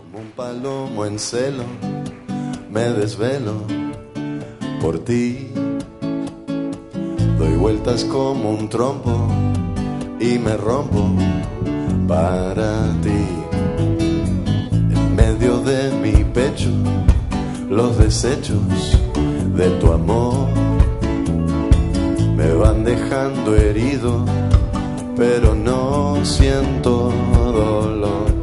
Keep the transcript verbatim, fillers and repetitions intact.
Como un palomo en celo, me desvelo por ti. Doy vueltas como un trompo y me rompo para ti. En medio de mi pecho, los desechos de tu amor me van dejando herido, pero no siento dolor.